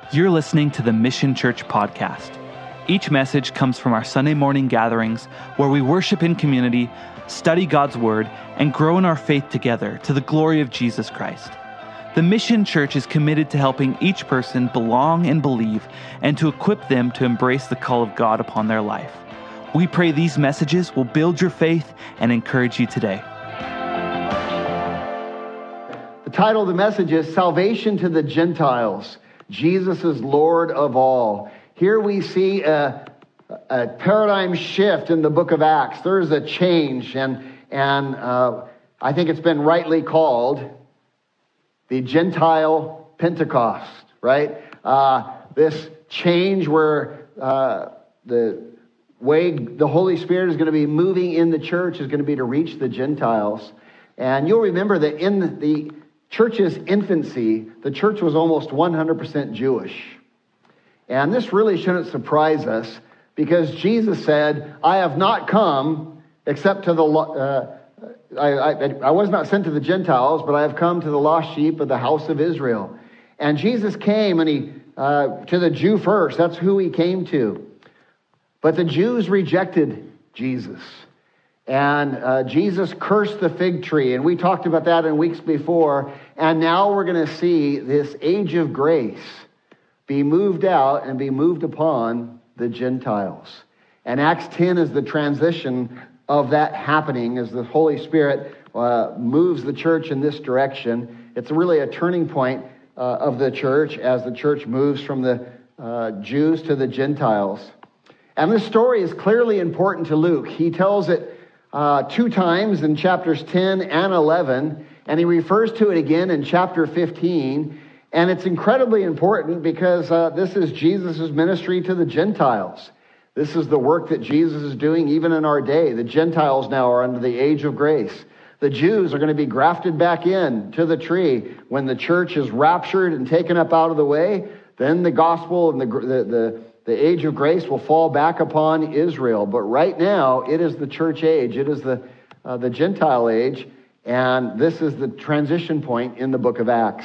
You're listening to the Mission Church podcast. Each message comes from our Sunday morning gatherings where we worship in community, study God's Word, and grow in our faith together to the glory of Jesus Christ. The Mission Church is committed to helping each person belong and believe and to equip them to embrace the call of God upon their life. We pray these messages will build your faith and encourage you today. The title of the message is Salvation to the Gentiles. Jesus is Lord of all. Here we see a paradigm shift in the book of Acts. There's a change, and I think it's been rightly called the Gentile Pentecost, right? This change where the way the Holy Spirit is going to be moving in the church is going to be to reach the Gentiles. And you'll remember that in the church's infancy, the church was almost 100% Jewish. And this really shouldn't surprise us because Jesus said, I have not come except to I was not sent to the Gentiles, but I have come to the lost sheep of the house of Israel. And Jesus came and he to the Jew first. That's who he came to. But the Jews rejected Jesus. And Jesus cursed the fig tree. And we talked about that in weeks before. And now we're going to see this age of grace be moved out and be moved upon the Gentiles. And Acts 10 is the transition of that happening as the Holy Spirit moves the church in this direction. It's really a turning point of the church as the church moves from the Jews to the Gentiles. And this story is clearly important to Luke. He tells it 2 times in chapters 10 and 11, and he refers to it again in chapter 15. And it's incredibly important because this is Jesus' ministry to the Gentiles. This is the work that Jesus is doing even in our day. The Gentiles now are under the age of grace. The Jews are going to be grafted back in to the tree. When the church is raptured and taken up out of the way, then the gospel and the age of grace will fall back upon Israel. But right now, it is the church age. It is the Gentile age. And this is the transition point in the book of Acts.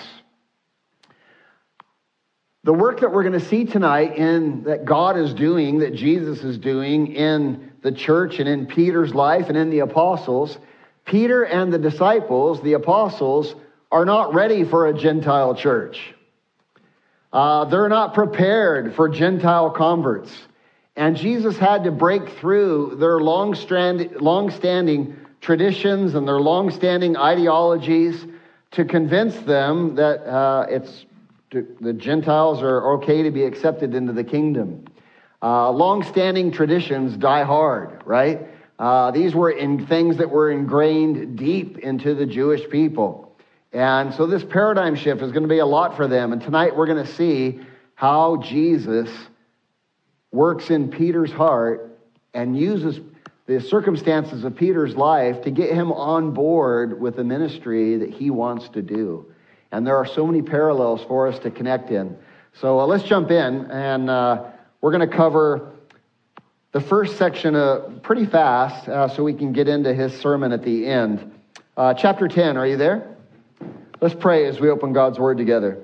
The work that we're going to see tonight that God is doing, that Jesus is doing in the church and in Peter's life and in the apostles, Peter and the disciples, the apostles, are not ready for a Gentile church. They're not prepared for Gentile converts. And Jesus had to break through their long-standing traditions and their long-standing ideologies to convince them that the Gentiles are okay to be accepted into the kingdom. Long-standing traditions die hard, right? These were things that were ingrained deep into the Jewish people. And so this paradigm shift is going to be a lot for them. And tonight we're going to see how Jesus works in Peter's heart and uses the circumstances of Peter's life to get him on board with the ministry that he wants to do. And there are so many parallels for us to connect in. So let's jump in, and we're going to cover the first section pretty fast so we can get into his sermon at the end. Chapter 10, are you there? Let's pray as we open God's Word together.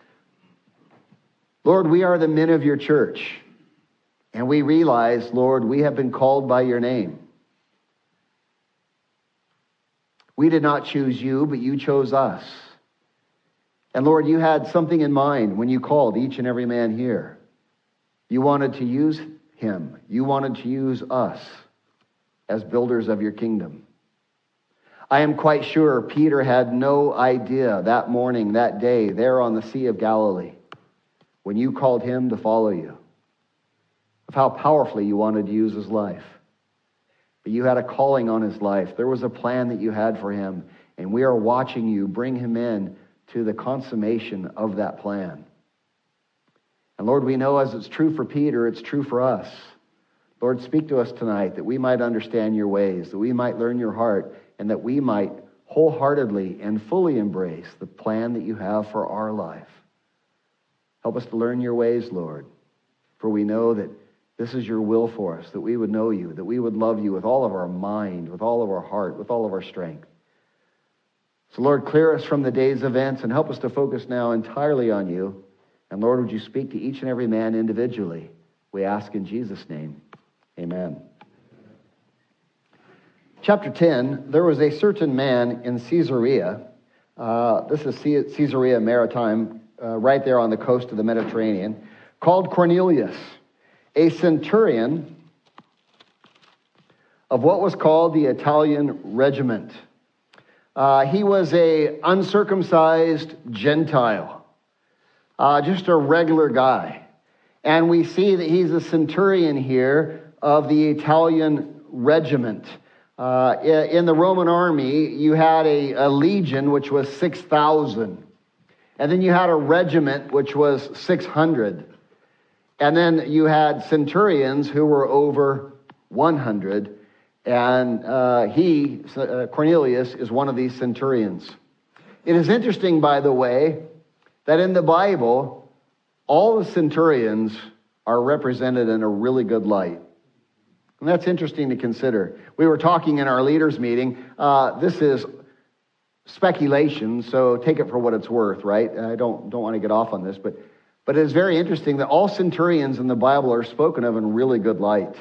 Lord, we are the men of your church, and we realize, Lord, we have been called by your name. We did not choose you, but you chose us. And Lord, you had something in mind when you called each and every man here. You wanted to use him. You wanted to use us as builders of your kingdom. I am quite sure Peter had no idea that morning, that day, there on the Sea of Galilee, when you called him to follow you, of how powerfully you wanted to use his life. But you had a calling on his life. There was a plan that you had for him, and we are watching you bring him in to the consummation of that plan. And Lord, we know as it's true for Peter, it's true for us. Lord, speak to us tonight that we might understand your ways, that we might learn your heart, and that we might wholeheartedly and fully embrace the plan that you have for our life. Help us to learn your ways, Lord, for we know that this is your will for us, that we would know you, that we would love you with all of our mind, with all of our heart, with all of our strength. So Lord, clear us from the day's events and help us to focus now entirely on you And Lord, would you speak to each and every man individually? We ask in Jesus' name. Amen. Chapter 10, there was a certain man in Caesarea. This is Caesarea Maritime, right there on the coast of the Mediterranean, called Cornelius, a centurion of what was called the Italian regiment. He was a uncircumcised Gentile, just a regular guy. And we see that he's a centurion here of the Italian regiment. In the Roman army, you had a legion, which was 6,000. And then you had a regiment, which was 600. And then you had centurions who were over 100. And Cornelius, is one of these centurions. It is interesting, by the way, that in the Bible, all the centurions are represented in a really good light. And that's interesting to consider. We were talking in our leaders' meeting. This is speculation, so take it for what it's worth, right? I don't want to get off on this, but it is very interesting that all centurions in the Bible are spoken of in really good light.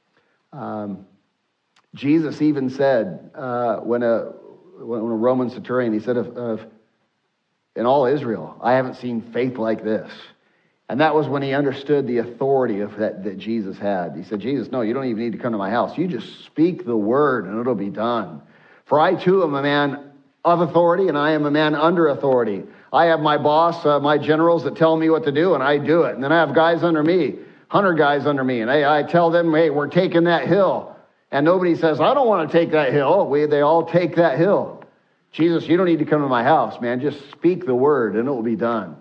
Jesus even said, when a Roman centurion, he said in all Israel, I haven't seen faith like this. And that was when he understood the authority of that Jesus had. He said, Jesus, no, you don't even need to come to my house. You just speak the word and it'll be done. For I too am a man of authority and I am a man under authority. I have my boss, my generals that tell me what to do and I do it. And then I have guys under me, 100 guys under me. And I tell them, hey, we're taking that hill. And nobody says, I don't want to take that hill. They all take that hill. Jesus, you don't need to come to my house, man. Just speak the word and it will be done.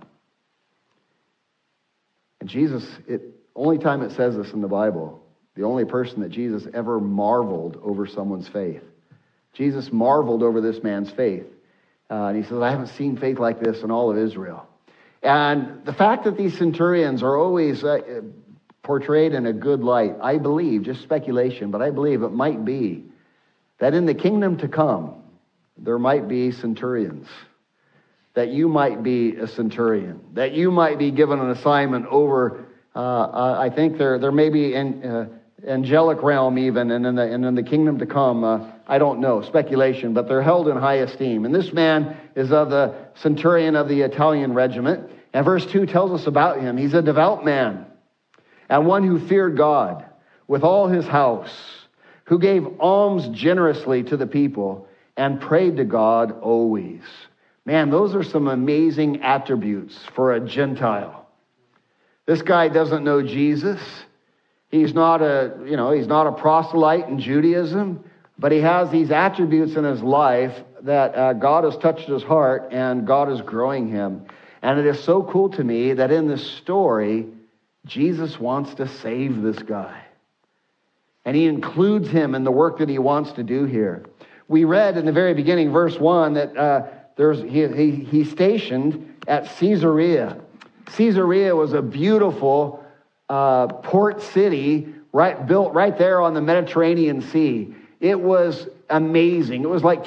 And Jesus, only time it says this in the Bible, the only person that Jesus ever marveled over someone's faith. Jesus marveled over this man's faith. And he says, I haven't seen faith like this in all of Israel. And the fact that these centurions are always portrayed in a good light, I believe, just speculation, but I believe it might be that in the kingdom to come, there might be centurions. That you might be a centurion, that you might be given an assignment over, I think there may be an angelic realm even, and in the kingdom to come, I don't know, speculation, but they're held in high esteem. And this man is of the centurion of the Italian regiment, and verse 2 tells us about him. He's a devout man, and one who feared God with all his house, who gave alms generously to the people, and prayed to God always. Man, those are some amazing attributes for a Gentile. This guy doesn't know Jesus. He's not a proselyte in Judaism, but he has these attributes in his life that God has touched his heart and God is growing him. And it is so cool to me that in this story, Jesus wants to save this guy. And he includes him in the work that he wants to do here. We read in the very beginning, verse 1, that he's stationed at Caesarea. Caesarea was a beautiful port city built right there on the Mediterranean Sea. It was amazing. It was like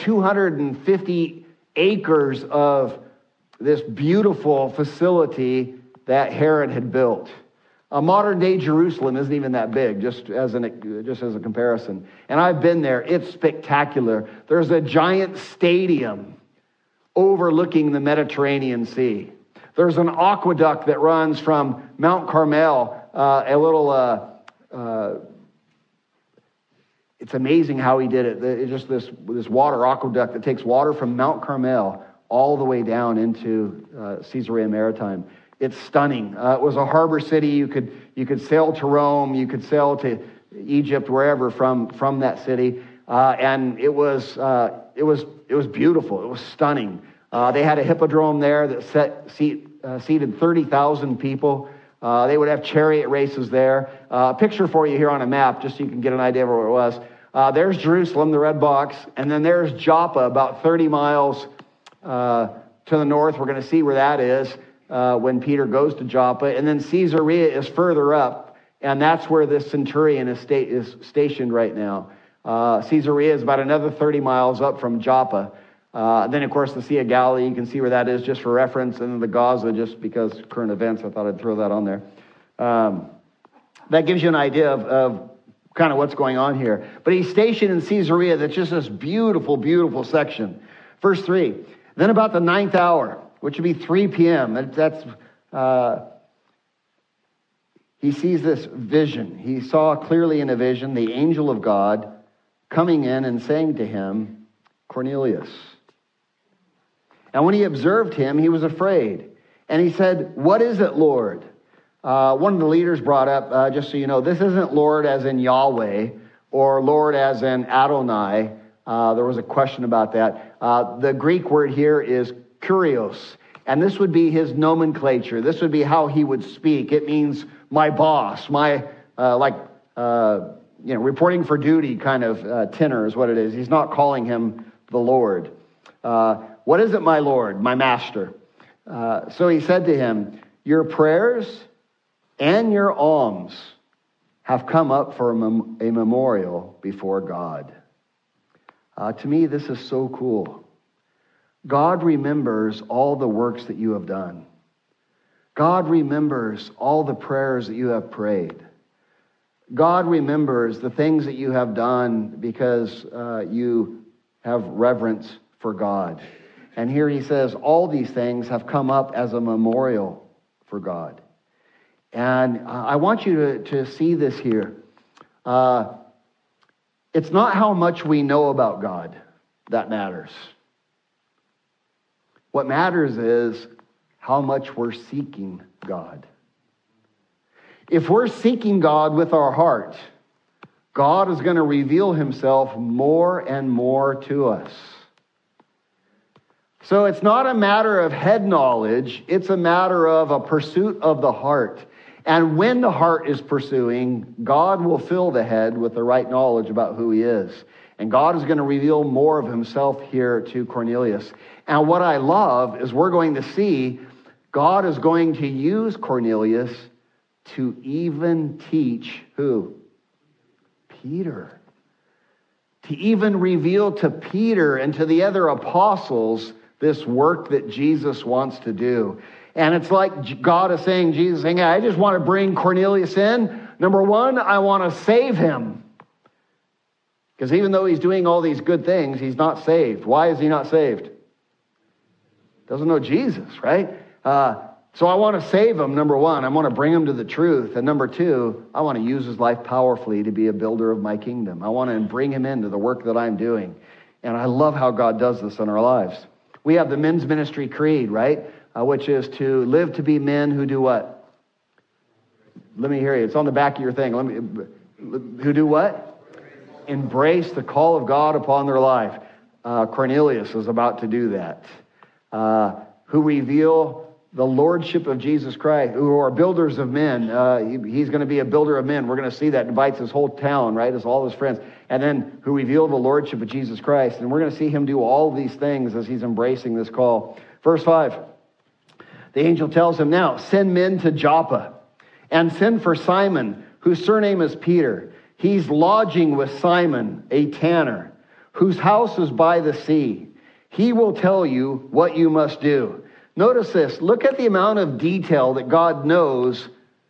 250 acres of this beautiful facility that Herod had built. Modern day Jerusalem isn't even that big, just as a comparison. And I've been there. It's spectacular. There's a giant stadium overlooking the Mediterranean Sea. There's an aqueduct that runs from Mount Carmel, it's amazing how he did it. It's just this water aqueduct that takes water from Mount Carmel all the way down into Caesarea Maritime. It's stunning. It was a harbor city. You could sail to Rome. You could sail to Egypt, wherever from that city. And it was beautiful. It was stunning. They had a hippodrome there that seated 30,000 people. They would have chariot races there. A picture for you here on a map, just so you can get an idea of where it was. There's Jerusalem, the red box, and then there's Joppa, about 30 miles to the north. We're going to see where that is when Peter goes to Joppa. And then Caesarea is further up, and that's where this centurion is stationed right now. Caesarea is about another 30 miles up from Joppa. Then, of course, the Sea of Galilee, you can see where that is just for reference. And then the Gaza, just because current events, I thought I'd throw that on there. That gives you an idea of kind of what's going on here. But he's stationed in Caesarea. That's just this beautiful, beautiful section. Verse 3, then about the 9th hour, which would be 3 p.m., he sees this vision. He saw clearly in a vision the angel of God coming in and saying to him, Cornelius. And when he observed him, he was afraid. And he said, what is it, Lord? One of the leaders brought up, just so you know, this isn't Lord as in Yahweh or Lord as in Adonai. There was a question about that. The Greek word here is kurios. And this would be his nomenclature. This would be how he would speak. It means my boss, my, reporting for duty kind of tenor is what it is. He's not calling him the Lord. What is it, my Lord, my master? So he said to him, your prayers and your alms have come up for a memorial before God. To me, this is so cool. God remembers all the works that you have done. God remembers all the prayers that you have prayed. God remembers the things that you have done because you have reverence for God. And here he says, all these things have come up as a memorial for God. And I want you to see this here. It's not how much we know about God that matters. What matters is how much we're seeking God. If we're seeking God with our heart, God is going to reveal himself more and more to us. So it's not a matter of head knowledge, it's a matter of a pursuit of the heart. And when the heart is pursuing, God will fill the head with the right knowledge about who he is. And God is going to reveal more of himself here to Cornelius. And what I love is we're going to see God is going to use Cornelius to even teach who? Peter. To even reveal to Peter and to the other apostles this work that Jesus wants to do. And it's like God is saying, Jesus saying, I just want to bring Cornelius in. Number one, I want to save him. Because even though he's doing all these good things, he's not saved. Why is he not saved? Doesn't know Jesus, right? So I want to save him, number one. I want to bring him to the truth. And number two, I want to use his life powerfully to be a builder of my kingdom. I want to bring him into the work that I'm doing. And I love how God does this in our lives. We have the men's ministry creed, right? Which is to live to be men who do what? Let me hear you. It's on the back of your thing. Who do what? Embrace the call of God upon their life. Cornelius is about to do that. Who reveal the lordship of Jesus Christ, who are builders of men. He's going to be a builder of men. We're going to see that. Invites his whole town, right? As all his friends. And then who reveal the lordship of Jesus Christ. And we're going to see him do all these things as he's embracing this call. Verse 5. The angel tells him, now send men to Joppa and send for Simon, whose surname is Peter. He's lodging with Simon, a tanner, whose house is by the sea. He will tell you what you must do. Notice this. Look at the amount of detail that God knows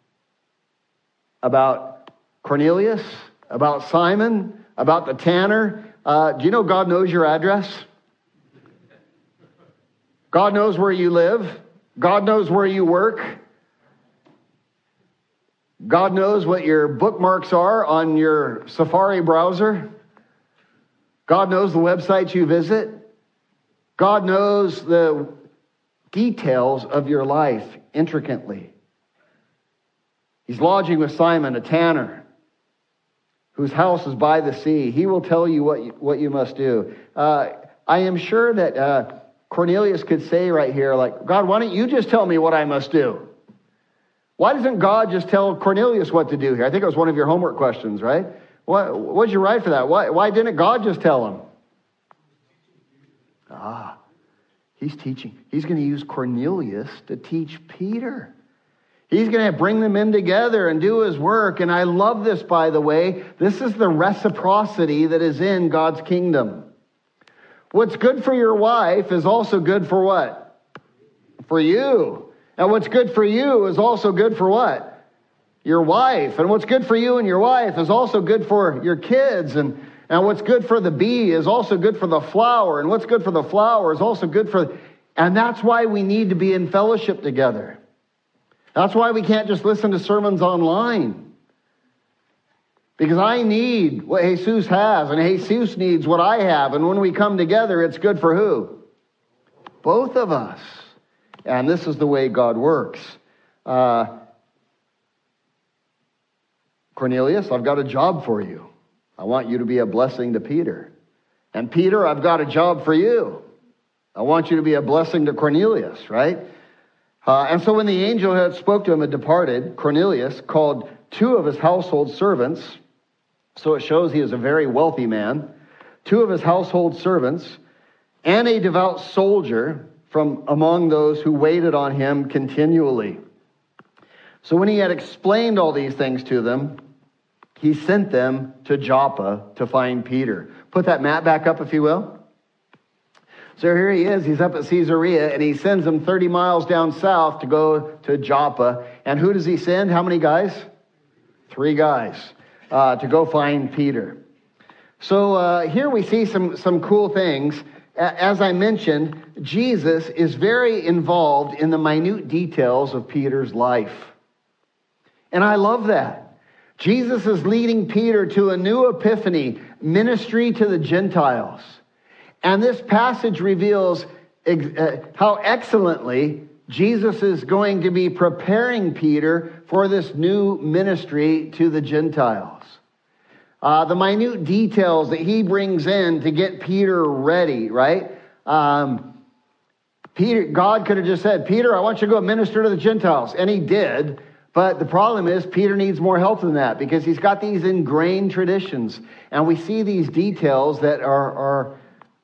about Cornelius, about Simon, about the tanner. Do you know God knows your address? God knows where you live. God knows where you work. God knows what your bookmarks are on your Safari browser. God knows the websites you visit. God knows the details of your life intricately. He's lodging with Simon, a tanner, whose house is by the sea. He will tell you what you must do. I am sure that Cornelius could say right here, like, God, why don't you just tell me what I must do? Why doesn't God just tell Cornelius what to do here? I think it was one of your homework questions, right? What'd you write for that? Why didn't God just tell him? He's teaching. He's going to use Cornelius to teach Peter. He's going to bring them in together and do his work. And I love this, by the way. This is the reciprocity that is in God's kingdom. What's good for your wife is also good for what? For you. And what's good for you is also good for what? Your wife. And what's good for you and your wife is also good for your kids. And what's good for the bee is also good for the flower. And what's good for the flower is also good for... And that's why we need to be in fellowship together. That's why we can't just listen to sermons online. Because I need what Jesus has, and Jesus needs what I have. And when we come together, it's good for who? Both of us. And this is the way God works. Cornelius, I've got a job for you. I want you to be a blessing to Peter. And Peter, I've got a job for you. I want you to be a blessing to Cornelius, right? And so when the angel had spoke to him and departed, Cornelius called 2 of his household servants. So it shows he is a very wealthy man. 2 of his household servants and a devout soldier from among those who waited on him continually. So when he had explained all these things to them, he sent them to Joppa to find Peter. Put that map back up, if you will. So here he is. He's up at Caesarea, and he sends them 30 miles down south to go to Joppa. And who does he send? How many guys? 3 guys. To go find Peter. So here we see some cool things. As I mentioned, Jesus is very involved in the minute details of Peter's life. And I love that. Jesus is leading Peter to a new epiphany, ministry to the Gentiles. And this passage reveals how excellently Jesus is going to be preparing Peter for this new ministry to the Gentiles. The minute details that he brings in to get Peter ready, right? Peter, God could have just said, Peter, I want you to go minister to the Gentiles. And he did. But the problem is Peter needs more help than that because he's got these ingrained traditions. And we see these details that are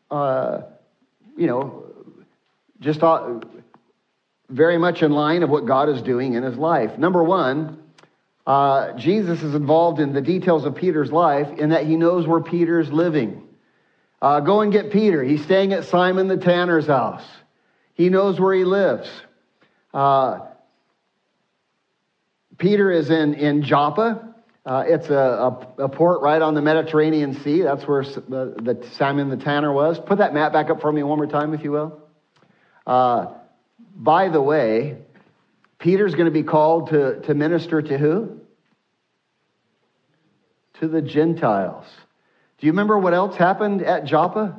just very much in line of what God is doing in his life. Number one, Jesus is involved in the details of Peter's life in that he knows where Peter's living. Go and get Peter. He's staying at Simon the tanner's house. He knows where he lives. Peter is in Joppa. It's a port right on the Mediterranean Sea. That's where the Simon the tanner was. Put that map back up for me one more time, if you will. By the way, Peter's going to be called to minister to who? To the Gentiles. Do you remember what else happened at Joppa?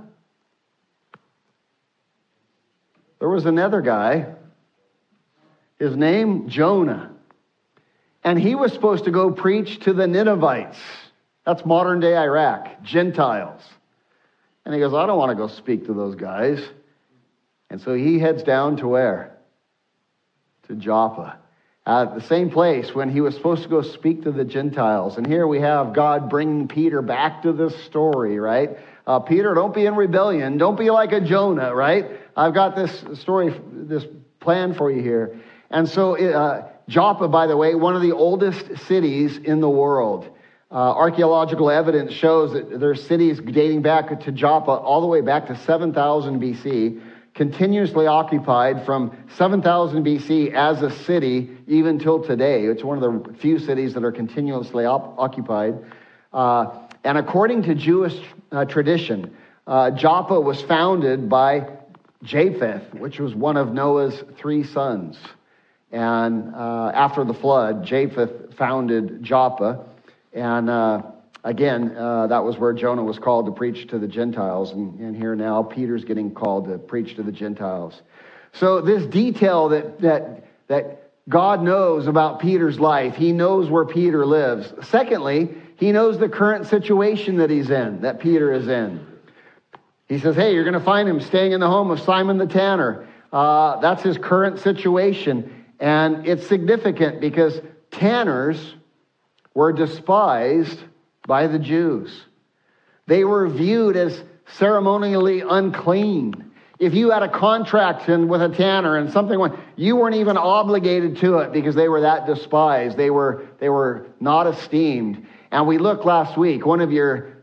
There was another guy. His name, Jonah. And he was supposed to go preach to the Ninevites. That's modern day Iraq, Gentiles. And he goes, I don't want to go speak to those guys. And so he heads down to where? To Joppa. At the same place when he was supposed to go speak to the Gentiles. And here we have God bringing Peter back to this story, right? Peter, don't be in rebellion. Don't be like a Jonah, right? I've got this story, this plan for you here. And so Joppa, by the way, one of the oldest cities in the world. Archaeological evidence shows that there are cities dating back to Joppa all the way back to 7000 BC, continuously occupied from 7000 BC as a city even till today. It's one of the few cities that are continuously occupied. And according to Jewish tradition, Joppa was founded by Japheth, which was one of Noah's 3 sons. And after the flood, Japheth founded Joppa. And again, that was where Jonah was called to preach to the Gentiles. And here now, Peter's getting called to preach to the Gentiles. So this detail that God knows about Peter's life, he knows where Peter lives. Secondly, he knows the current situation that he's in, that Peter is in. He says, hey, you're going to find him staying in the home of Simon the tanner. That's his current situation. And it's significant because tanners were despised by the Jews. They were viewed as ceremonially unclean. If you had a contract with a tanner and something went, you weren't even obligated to it because they were that despised. They were not esteemed. And we looked last week, one of your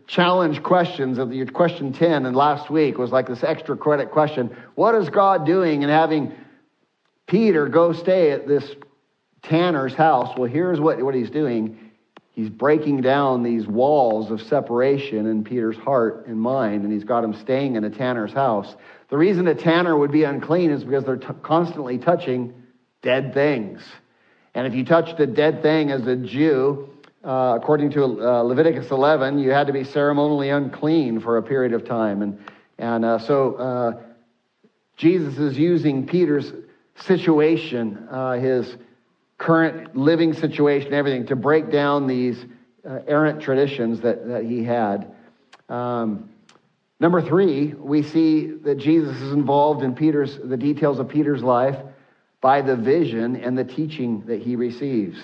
challenge questions of your question 10 and last week was like this extra credit question. What is God doing in having Peter go stay at this tanner's house? Well, here's what he's doing. He's breaking down these walls of separation in Peter's heart and mind, and he's got him staying in a tanner's house. The reason a tanner would be unclean is because they're constantly touching dead things. And if you touched a dead thing as a Jew, according to Leviticus 11, you had to be ceremonially unclean for a period of time. So Jesus is using Peter's situation, his current living situation, everything, to break down these errant traditions that he had. Number 3, we see that Jesus is involved in the details of Peter's life by the vision and the teaching that he receives.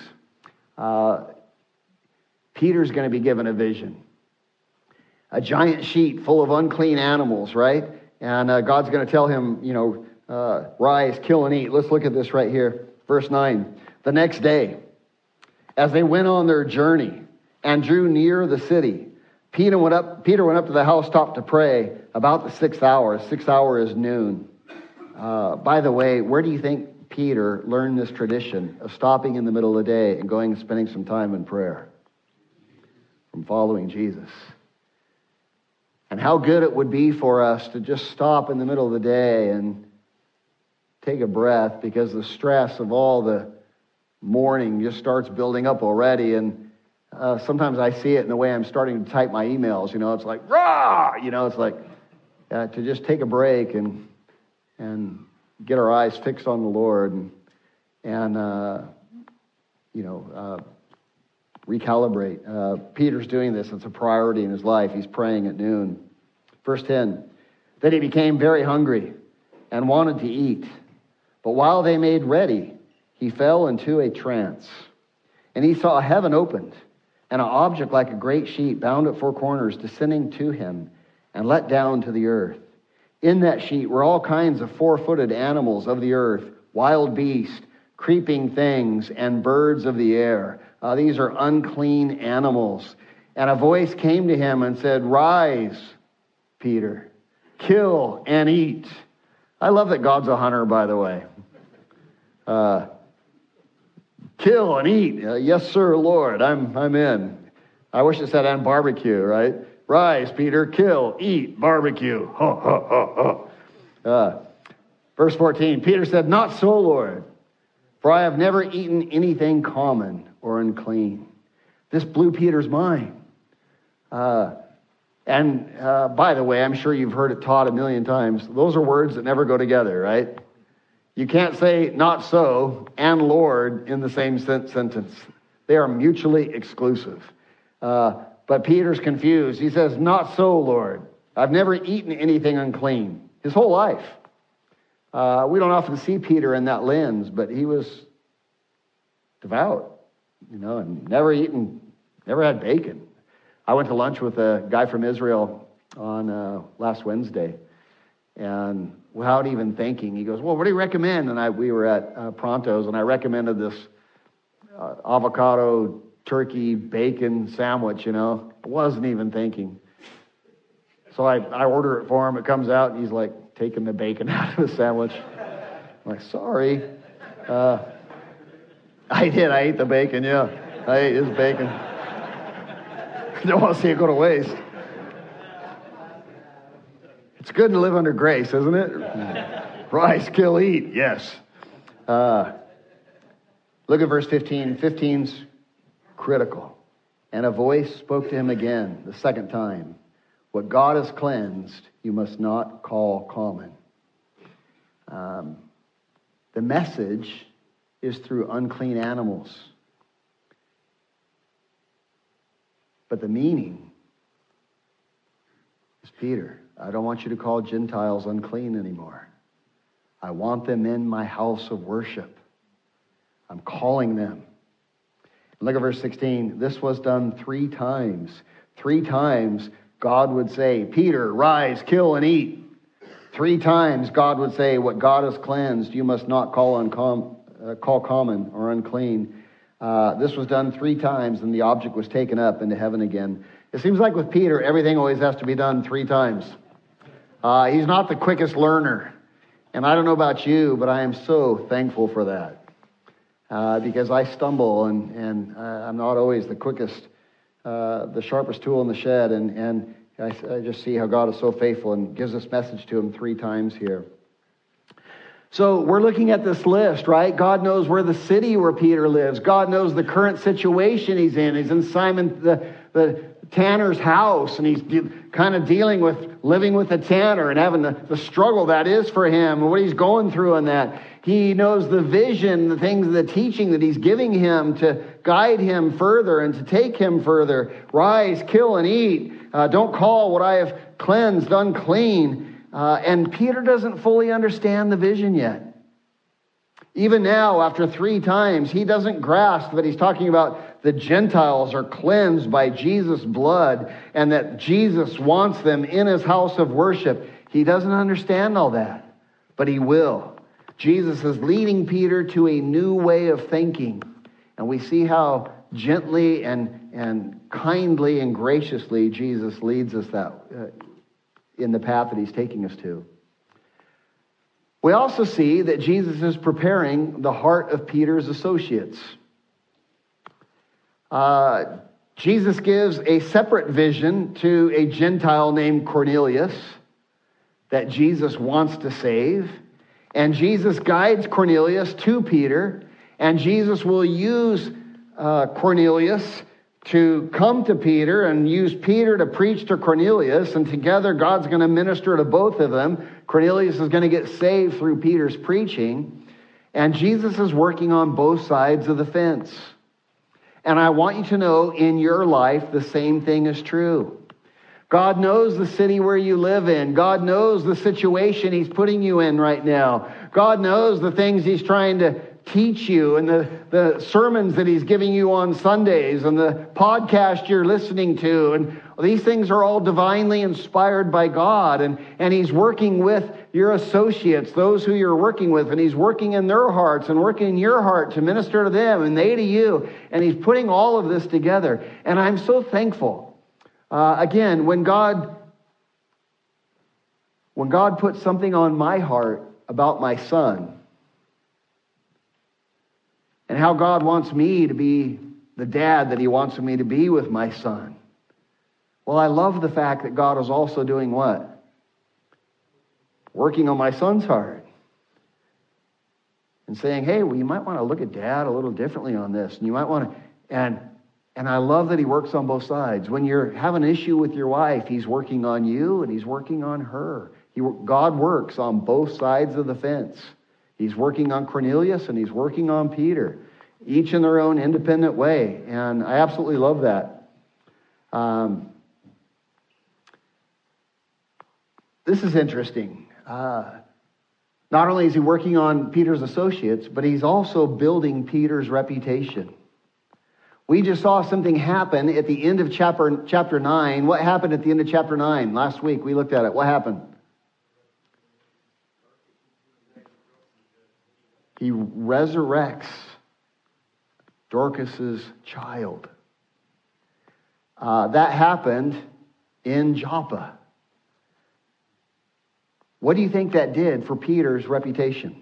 Peter's going to be given a vision. A giant sheet full of unclean animals, right? And God's going to tell him, rise, kill, and eat. Let's look at this right here. Verse 9. The next day, as they went on their journey and drew near the city, Peter went up to the housetop to pray about the 6th hour. 6th hour is noon. By the way, where do you think Peter learned this tradition of stopping in the middle of the day and going and spending some time in prayer? From following Jesus. And how good it would be for us to just stop in the middle of the day and take a breath, because the stress of all the morning just starts building up already. And sometimes I see it in the way I'm starting to type my emails. It's like, rah! It's like to just take a break and get our eyes fixed on the Lord and recalibrate. Peter's doing this. It's a priority in his life. He's praying at noon. Verse 10, then he became very hungry and wanted to eat. But while they made ready, he fell into a trance. And he saw heaven opened, and an object like a great sheet bound at 4 corners descending to him and let down to the earth. In that sheet were all kinds of 4-footed animals of the earth, wild beasts, creeping things, and birds of the air. These are unclean animals. And a voice came to him and said, rise, Peter, kill and eat. I love that God's a hunter, by the way. Kill and eat. Yes, sir, Lord, I'm in. I wish it said and barbecue, right? Rise, Peter, kill, eat, barbecue. Verse 14, Peter said, not so, Lord, for I have never eaten anything common or unclean. This blew Peter's mind. By the way, I'm sure you've heard it taught a million times. Those are words that never go together, right? You can't say not so and Lord in the same sentence. They are mutually exclusive. But Peter's confused. He says, not so, Lord. I've never eaten anything unclean. His whole life. We don't often see Peter in that lens, but he was devout, and never had bacon. I went to lunch with a guy from Israel on last Wednesday, and without even thinking, he goes, well, what do you recommend? And we were at Pronto's, and I recommended this avocado, turkey, bacon sandwich, I wasn't even thinking. So I order it for him. It comes out, and he's like taking the bacon out of the sandwich. I'm like, sorry. I did. I ate the bacon, yeah. I ate his bacon. Don't want to see it go to waste. It's good to live under grace, isn't it? Rise, kill, eat. Yes. Look at verse 15. 15's critical. And a voice spoke to him again, the second time. What God has cleansed, you must not call common. The message is through unclean animals. But the meaning is Peter. I don't want you to call Gentiles unclean anymore. I want them in my house of worship. I'm calling them. Look at verse 16. This was done 3 times. 3 times God would say, Peter, rise, kill, and eat. 3 times God would say, what God has cleansed, you must not call common or unclean. This was done 3 times, and the object was taken up into heaven again. It seems like with Peter, everything always has to be done 3 times. He's not the quickest learner. And I don't know about you, but I am so thankful for that. Because I stumble and I'm not always the quickest, the sharpest tool in the shed. And I just see how God is so faithful and gives this message to him 3 times here. So we're looking at this list, right? God knows where the city where Peter lives. God knows the current situation he's in. He's in Simon the tanner's house, and he's kind of dealing with living with a tanner and having the struggle that is for him and what he's going through in that. He knows the vision, the things, the teaching that he's giving him to guide him further and to take him further. Rise, kill, and eat. Don't call what I have cleansed unclean. And Peter doesn't fully understand the vision yet. Even now, after 3 times, he doesn't grasp that he's talking about the Gentiles are cleansed by Jesus' blood and that Jesus wants them in his house of worship. He doesn't understand all that, but he will. Jesus is leading Peter to a new way of thinking. And we see how gently and kindly and graciously Jesus leads us in the path that he's taking us to. We also see that Jesus is preparing the heart of Peter's associates. Jesus gives a separate vision to a Gentile named Cornelius that Jesus wants to save. And Jesus guides Cornelius to Peter. And Jesus will use Cornelius to come to Peter and use Peter to preach to Cornelius. And together God's going to minister to both of them. Cornelius is going to get saved through Peter's preaching. And Jesus is working on both sides of the fence. And I want you to know in your life the same thing is true. God knows the city where you live in. God knows the situation he's putting you in right now. God knows the things he's trying to teach you and the sermons that he's giving you on Sundays and the podcast you're listening to. And these things are all divinely inspired by God. And he's working with your associates, those who you're working with, and he's working in their hearts and working in your heart to minister to them and they to you. And he's putting all of this together. And I'm so thankful. Again, when God put something on my heart about my son, and how God wants me to be the dad that he wants me to be with my son. Well, I love the fact that God is also doing what? Working on my son's heart. And saying, hey, well, you might want to look at dad a little differently on this. And you might want to, and I love that he works on both sides. When you have an issue with your wife, he's working on you and he's working on her. God works on both sides of the fence. He's working on Cornelius and he's working on Peter, each in their own independent way. And I absolutely love that. This is interesting. Not only is he working on Peter's associates, but he's also building Peter's reputation. We just saw something happen at the end of chapter 9. What happened at the end of chapter 9? Last week we looked at it. What happened? He resurrects Dorcas's child. That happened in Joppa. What do you think that did for Peter's reputation?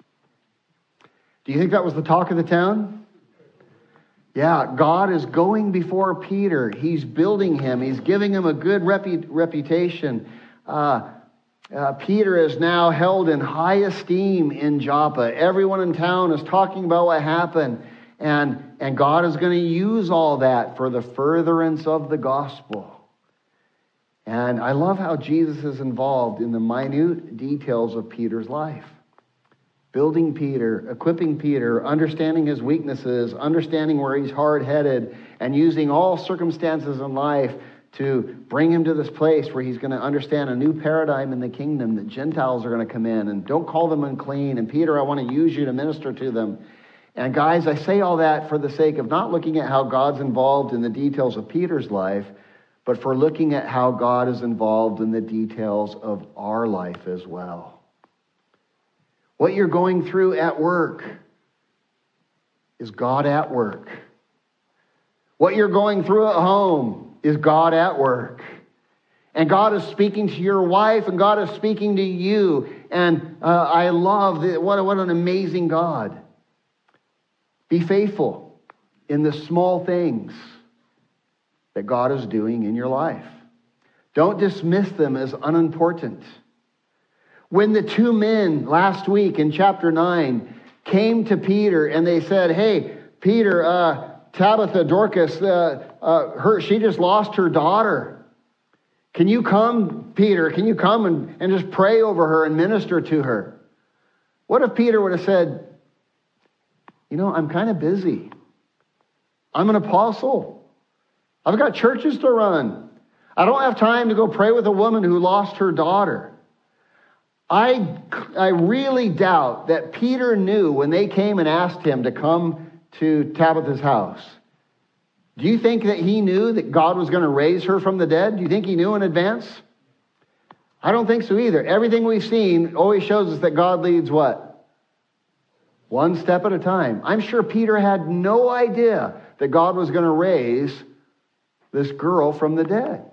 Do you think that was the talk of the town? Yeah, God is going before Peter. He's building him. He's giving him a good reputation. Peter is now held in high esteem in Joppa. Everyone in town is talking about what happened. And God is going to use all that for the furtherance of the gospel. And I love how Jesus is involved in the minute details of Peter's life. Building Peter, equipping Peter, understanding his weaknesses, understanding where he's hard-headed, and using all circumstances in life to bring him to this place where he's going to understand a new paradigm in the kingdom, that Gentiles are going to come in, and don't call them unclean. And Peter, I want to use you to minister to them. And guys, I say all that for the sake of not looking at how God's involved in the details of Peter's life, but for looking at how God is involved in the details of our life as well. What you're going through at work is God at work. What you're going through at home is God at work. And God is speaking to your wife, and God is speaking to you. And I love what an amazing God. Be faithful in the small things that God is doing in your life. Don't dismiss them as unimportant. When the two men last week in chapter 9 came to Peter and they said, hey, Peter, Tabitha, Dorcas, she just lost her daughter. Can you come, Peter? Can you come and just pray over her and minister to her? What if Peter would have said, I'm kind of busy. I'm an apostle. I've got churches to run. I don't have time to go pray with a woman who lost her daughter. I really doubt that Peter knew when they came and asked him to come to Tabitha's house. Do you think that he knew that God was going to raise her from the dead? Do you think he knew in advance? I don't think so either. Everything we've seen always shows us that God leads what? One step at a time. I'm sure Peter had no idea that God was going to raise this girl from the dead.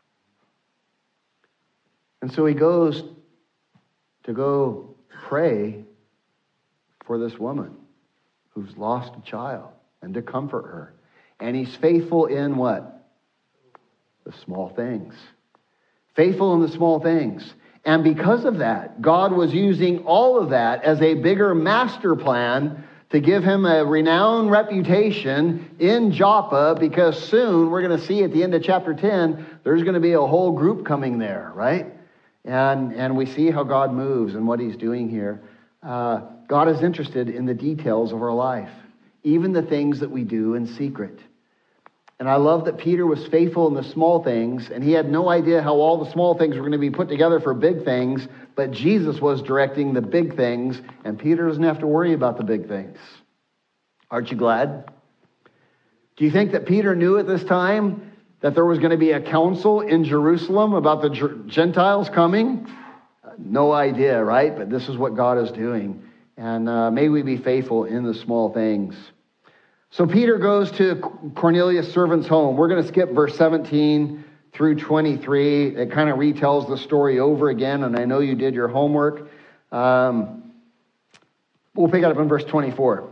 And so he goes to go pray for this woman who's lost a child and to comfort her. And he's faithful in what? The small things. Faithful in the small things. And because of that, God was using all of that as a bigger master plan to give him a renowned reputation in Joppa, because soon we're going to see at the end of chapter 10, there's going to be a whole group coming there, right? And we see how God moves and what he's doing here. God is interested in the details of our life, even the things that we do in secret. And I love that Peter was faithful in the small things, and he had no idea how all the small things were going to be put together for big things, but Jesus was directing the big things, and Peter doesn't have to worry about the big things. Aren't you glad? Do you think that Peter knew at this time that there was going to be a council in Jerusalem about the Gentiles coming? No idea, right? But this is what God is doing. And may we be faithful in the small things. So Peter goes to Cornelius' servant's home. We're going to skip verse 17 through 23. It kind of retells the story over again, and I know you did your homework. We'll pick it up in verse 24.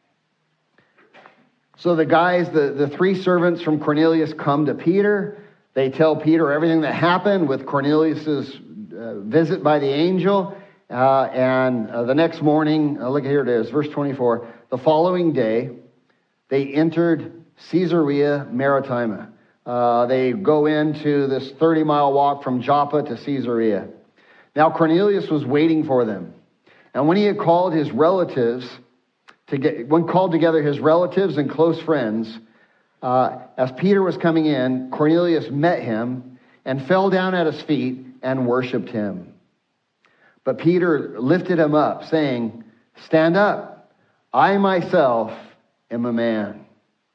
So the guys, the three servants from Cornelius come to Peter. They tell Peter everything that happened with Cornelius' visit by the angel. And the next morning, look, here it is, verse 24. The following day, they entered Caesarea Maritima. They go into this 30-mile walk from Joppa to Caesarea. Now Cornelius was waiting for them. And when he had called his relatives, called together his relatives and close friends, as Peter was coming in, Cornelius met him and fell down at his feet and worshipped him. But Peter lifted him up, saying, "Stand up, I myself am a man."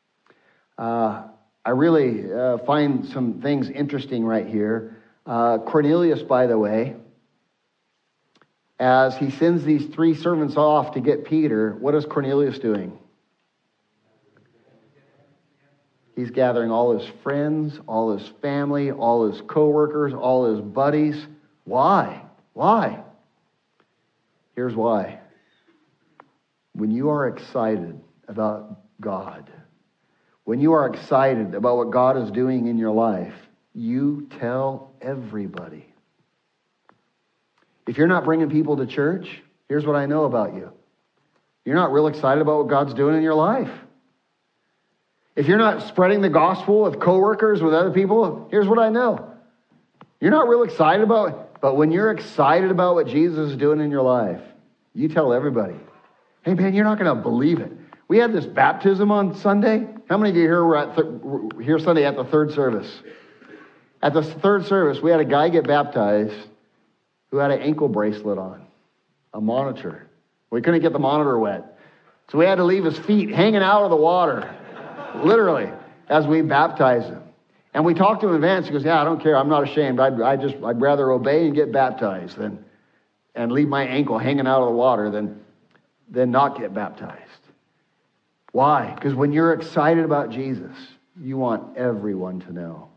I really find some things interesting right here. Cornelius, by the way, as he sends these three servants off to get Peter, what is Cornelius doing? He's gathering all his friends, all his family, all his co-workers, all his buddies. Why? Why? Here's why. When you are excited about God, when you are excited about what God is doing in your life, you tell everybody. If you're not bringing people to church, here's what I know about you. You're not real excited about what God's doing in your life. If you're not spreading the gospel with coworkers, with other people, here's what I know. You're not real excited about it. But when you're excited about what Jesus is doing in your life, you tell everybody. Hey, man, you're not going to believe it. We had this baptism on Sunday. How many of you here were here Sunday at the third service? At the third service, we had a guy get baptized who had an ankle bracelet on, a monitor. We couldn't get the monitor wet. So we had to leave his feet hanging out of the water, literally, as we baptized him. And we talked to him in advance. He goes, "Yeah, I don't care. I'm not ashamed. I'd rather obey and get baptized and leave my ankle hanging out of the water than not get baptized." Why? Because when you're excited about Jesus, you want everyone to know.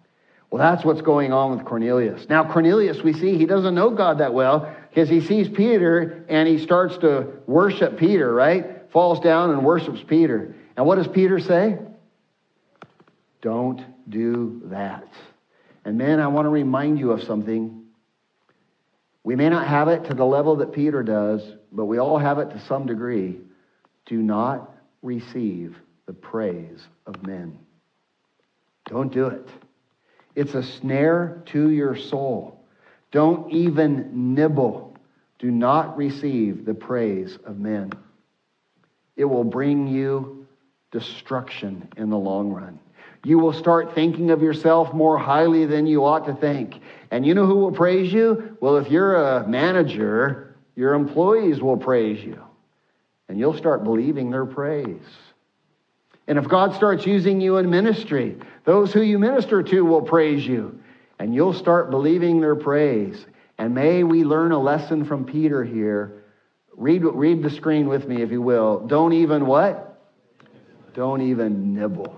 Well, that's what's going on with Cornelius. Now, Cornelius, we see, he doesn't know God that well because he sees Peter and he starts to worship Peter, right? Falls down and worships Peter. And what does Peter say? Don't do that. And man, I want to remind you of something. We may not have it to the level that Peter does, but we all have it to some degree. Do not receive the praise of men. Don't do it. It's a snare to your soul. Don't even nibble. Do not receive the praise of men. It will bring you destruction in the long run. You will start thinking of yourself more highly than you ought to think. And you know who will praise you? Well, if you're a manager, your employees will praise you. And you'll start believing their praise. And if God starts using you in ministry, those who you minister to will praise you. And you'll start believing their praise. And may we learn a lesson from Peter here. Read the screen with me, if you will. Don't even what? Don't even nibble.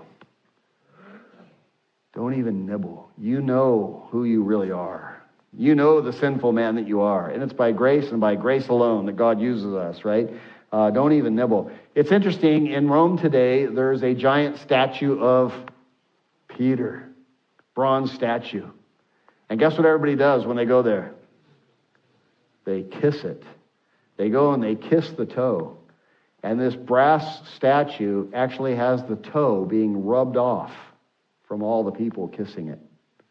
Don't even nibble. You know who you really are. You know the sinful man that you are. And it's by grace and by grace alone that God uses us, right? Don't even nibble. It's interesting, in Rome today, there's a giant statue of Peter. Bronze statue. And guess what everybody does when they go there? They kiss it. They go and they kiss the toe. And this brass statue actually has the toe being rubbed off from all the people kissing it.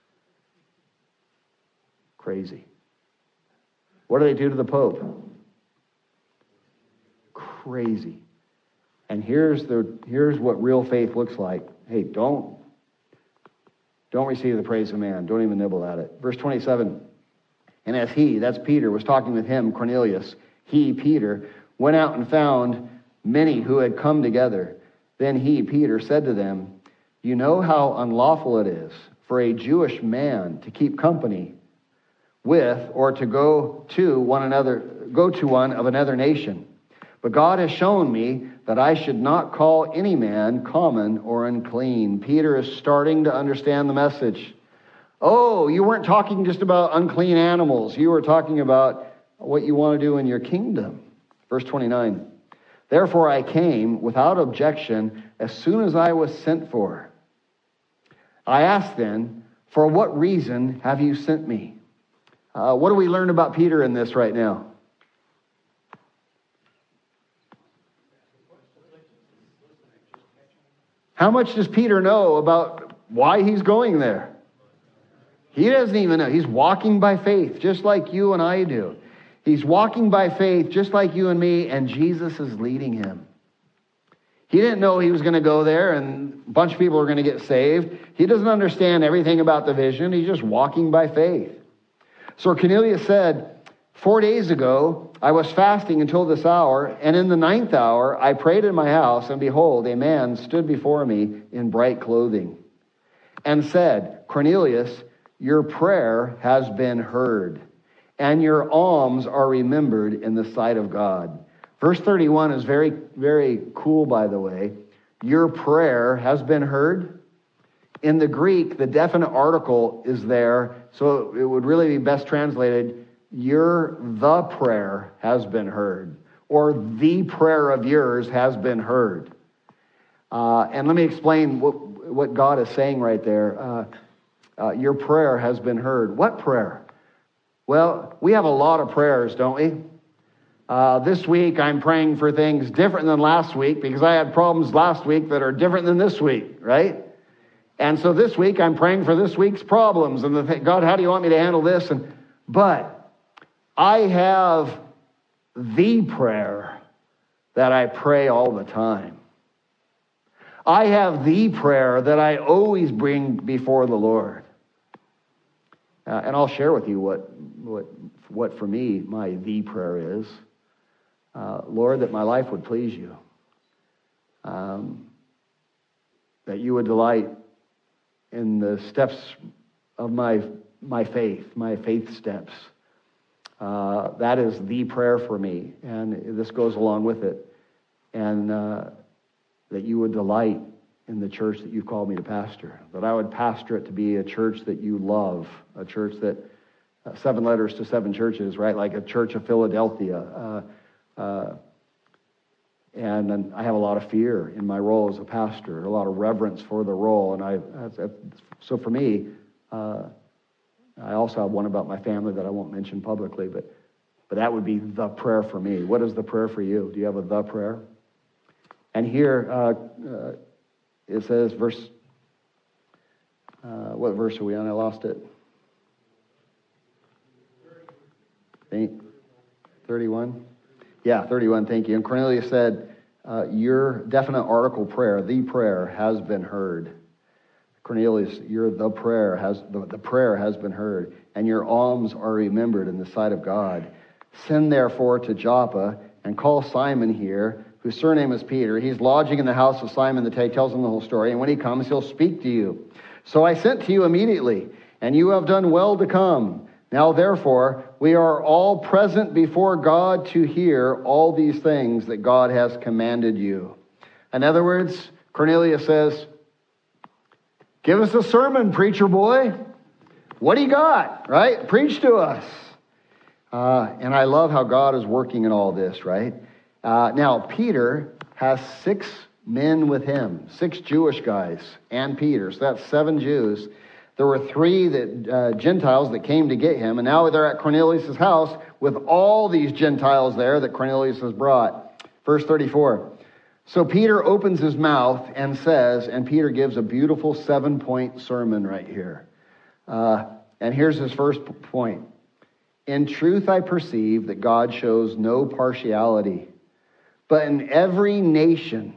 Crazy. What do they do to the Pope? Crazy. And here's what real faith looks like. Hey, don't receive the praise of man. Don't even nibble at it. Verse 27. And as he, that's Peter, was talking with him, Cornelius, he, Peter, went out and found many who had come together. Then he, Peter, said to them, you know how unlawful it is for a Jewish man to keep company with or to go to one of another nation. But God has shown me that I should not call any man common or unclean. Peter is starting to understand the message. Oh, you weren't talking just about unclean animals. You were talking about what you want to do in your kingdom. Verse 29. Therefore I came without objection as soon as I was sent for. I asked then, for what reason have you sent me? What do we learn about Peter in this right now? How much does Peter know about why he's going there? He doesn't even know. He's walking by faith, just like you and I do. He's walking by faith, just like you and me, and Jesus is leading him. He didn't know he was going to go there and a bunch of people are going to get saved. He doesn't understand everything about the vision. He's just walking by faith. So Cornelius said, 4 days ago, I was fasting until this hour, and in the 9th hour, I prayed in my house, and behold, a man stood before me in bright clothing and said, Cornelius, your prayer has been heard, and your alms are remembered in the sight of God. Verse 31 is very, very cool, by the way. Your prayer has been heard. In the Greek, the definite article is there, so it would really be best translated, the prayer has been heard, or the prayer of yours has been heard. And let me explain what God is saying right there. Your prayer has been heard. What prayer? Well, we have a lot of prayers, don't we? This week, I'm praying for things different than last week because I had problems last week that are different than this week, right? And so this week, I'm praying for this week's problems. And God, how do you want me to handle this? But I have the prayer that I pray all the time. I have the prayer that I always bring before the Lord. And I'll share with you what for me my the prayer is. Lord, that my life would please you. That you would delight in the steps of my faith steps. That is the prayer for me, and this goes along with it. And that you would delight in the church that you've called me to pastor, that I would pastor it to be a church that you love, a church that, 7 letters to 7 churches, right? Like a church of Philadelphia. And I have a lot of fear in my role as a pastor, a lot of reverence for the role. And so for me, I also have one about my family that I won't mention publicly, but that would be the prayer for me. What is the prayer for you? Do you have a the prayer? And here it says, what verse are we on? I lost it. 31? Yeah, 31, thank you. And Cornelius said, your definite article prayer, the prayer, has been heard. Cornelius, the prayer has been heard, and your alms are remembered in the sight of God. Send therefore to Joppa and call Simon here, whose surname is Peter. He's lodging in the house of Simon the Tanner, tells him the whole story, and when he comes, he'll speak to you. So I sent to you immediately, and you have done well to come. Now therefore, we are all present before God to hear all these things that God has commanded you. In other words, Cornelius says, give us a sermon, preacher boy. What do you got, right? Preach to us. And I love how God is working in all this, right? Now, Peter has 6 men with him, 6 Jewish guys and Peter. So that's 7 Jews. There were 3 Gentiles that came to get him, and now they're at Cornelius' house with all these Gentiles there that Cornelius has brought. Verse 34. So Peter opens his mouth and says, and Peter gives a beautiful 7-point sermon right here. And here's his first point. In truth, I perceive that God shows no partiality, but in every nation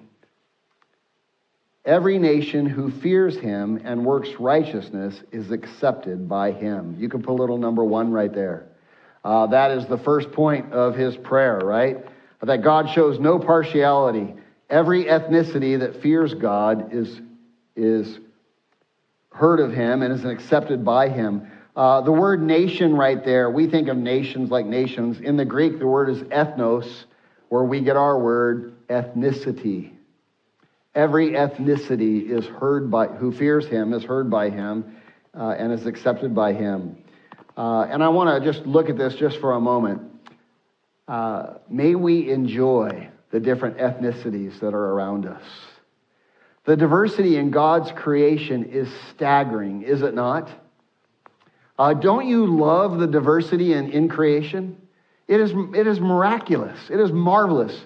who fears him and works righteousness is accepted by him. You can put a little number 1 right there. That is the first point of his prayer, right? That God shows no partiality. Every ethnicity that fears God is heard of him and is accepted by him. The word nation right there, we think of nations like nations. In the Greek, the word is ethnos, where we get our word ethnicity. Every ethnicity is who fears him is heard by him and is accepted by him. And I want to just look at this just for a moment. May we enjoy the different ethnicities that are around us. The diversity in God's creation is staggering, is it not? Don't you love the diversity in creation? It is miraculous. It is marvelous.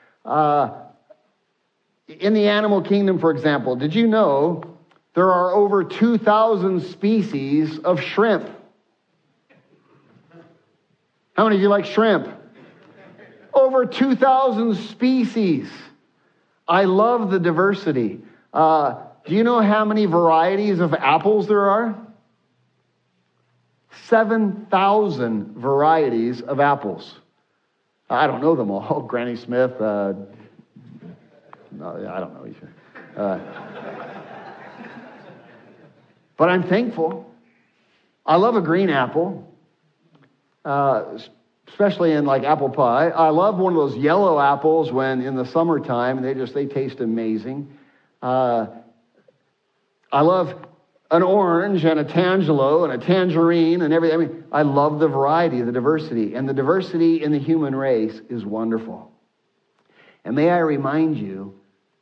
In the animal kingdom, for example, did you know there are over 2,000 species of shrimp? How many of you like shrimp? Over 2,000 species. I love the diversity. Do you know how many varieties of apples there are? 7,000 varieties of apples. I don't know them all. Granny Smith, no, I don't know. But I'm thankful. I love a green apple, especially in like apple pie. I love one of those yellow apples when in the summertime, they taste amazing. I love an orange and a tangelo and a tangerine and everything. I mean, I love the variety, the diversity. And the diversity in the human race is wonderful. And may I remind you,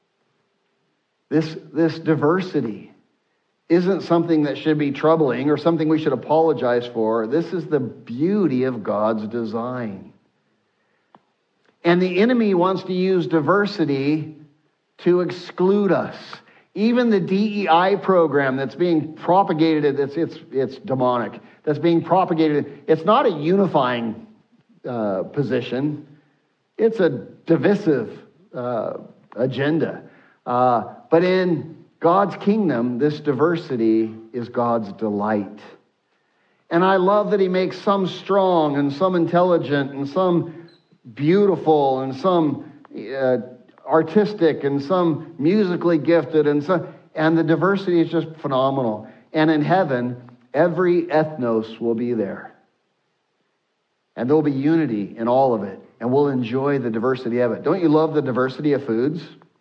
this diversity isn't something that should be troubling or something we should apologize for. This is the beauty of God's design. And the enemy wants to use diversity to exclude us. Even the DEI program that's being propagated, it's demonic, that's being propagated, it's not a unifying position. It's a divisive agenda. But in God's kingdom, this diversity is God's delight. And I love that he makes some strong and some intelligent and some beautiful and some artistic and some musically gifted and the diversity is just phenomenal. And in heaven, every ethnos will be there. And there'll be unity in all of it. And we'll enjoy the diversity of it. Don't you love the diversity of foods?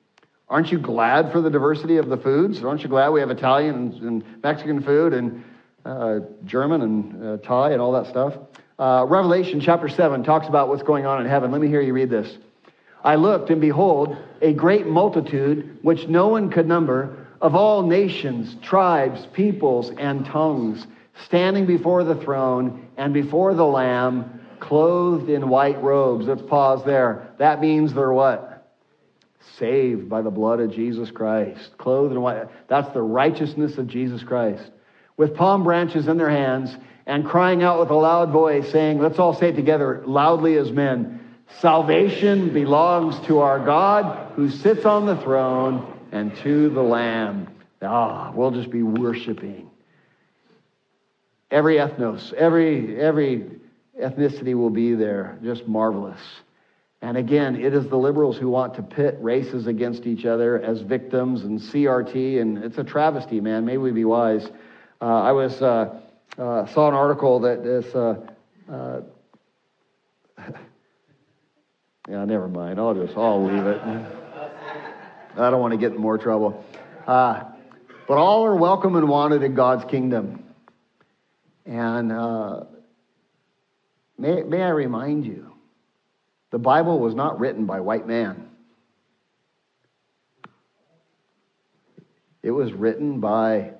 Aren't you glad for the diversity of the foods? Aren't you glad we have Italian and Mexican food and German and Thai and all that stuff? Revelation chapter 7 talks about what's going on in heaven. Let me hear you read this. I looked, and behold, a great multitude, which no one could number, of all nations, tribes, peoples, and tongues, standing before the throne and before the Lamb, clothed in white robes. Let's pause there. That means they're what? Saved by the blood of Jesus Christ. Clothed in white. That's the righteousness of Jesus Christ. With palm branches in their hands and crying out with a loud voice, saying, let's all say it together loudly as men, salvation belongs to our God who sits on the throne and to the Lamb. We'll just be worshiping. Every ethnos, every ethnicity will be there. Just marvelous. And again, it is the liberals who want to pit races against each other as victims and CRT, and it's a travesty, man. Maybe we be wise. I saw an article that is... yeah, never mind. I'll leave it. I don't want to get in more trouble. But all are welcome and wanted in God's kingdom. And may I remind you, the Bible was not written by white man. It was written by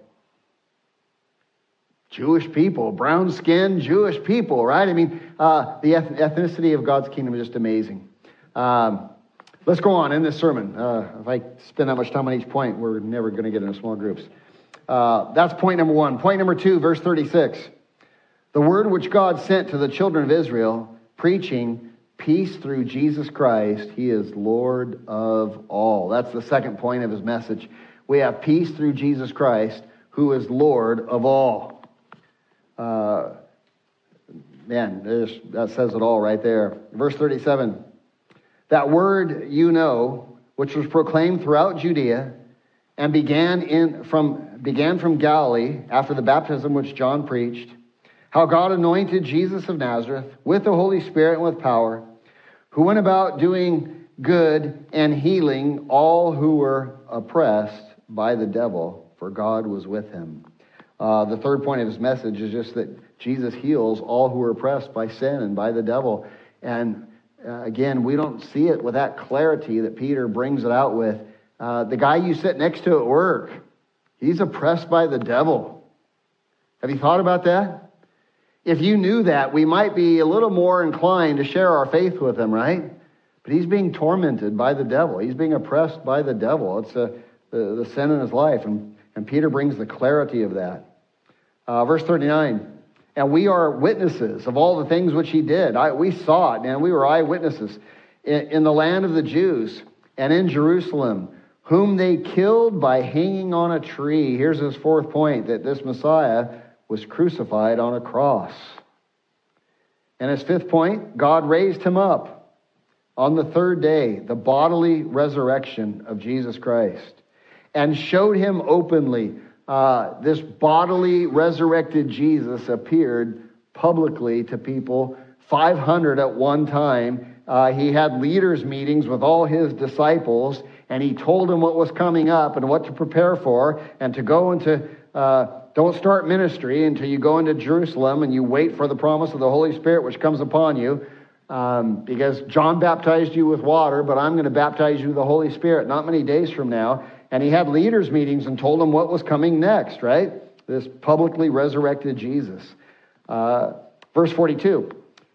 Jewish people, brown-skinned Jewish people, right? I mean, the ethnicity of God's kingdom is just amazing. Let's go on in this sermon. If I spend that much time on each point, we're never going to get into small groups. That's point number 1. Point number 2, verse 36. The word which God sent to the children of Israel, preaching peace through Jesus Christ. He is Lord of all. That's the second point of his message. We have peace through Jesus Christ, who is Lord of all. That says it all right there. Verse 37. That word you know, which was proclaimed throughout Judea, and began from Galilee after the baptism which John preached, how God anointed Jesus of Nazareth with the Holy Spirit and with power, who went about doing good and healing all who were oppressed by the devil, for God was with him. The third point of his message is just that Jesus heals all who are oppressed by sin and by the devil. And again, we don't see it with that clarity that Peter brings it out with. The guy you sit next to at work, he's oppressed by the devil. Have you thought about that? If you knew that, we might be a little more inclined to share our faith with him, right? But he's being tormented by the devil. He's being oppressed by the devil. It's the sin in his life. And Peter brings the clarity of that. Verse 39. And we are witnesses of all the things which he did. We saw it, man. We were eyewitnesses in the land of the Jews and in Jerusalem, whom they killed by hanging on a tree. Here's his fourth point, that this Messiah was crucified on a cross. And his fifth point, God raised him up on the third day, the bodily resurrection of Jesus Christ, and showed him openly. This bodily resurrected Jesus appeared publicly to people, 500 at one time. He had leaders' meetings with all his disciples, and he told them what was coming up and what to prepare for, and to go into, don't start ministry until you go into Jerusalem and you wait for the promise of the Holy Spirit which comes upon you, because John baptized you with water, but I'm going to baptize you with the Holy Spirit not many days from now. And he had leaders' meetings and told them what was coming next, right? This publicly resurrected Jesus. Verse 42.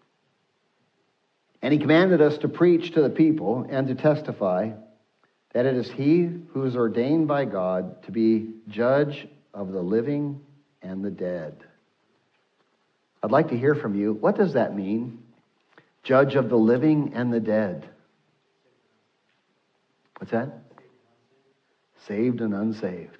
And he commanded us to preach to the people and to testify that it is he who is ordained by God to be judge of the living and the dead. I'd like to hear from you. What does that mean? Judge of the living and the dead. What's that? Saved and unsaved.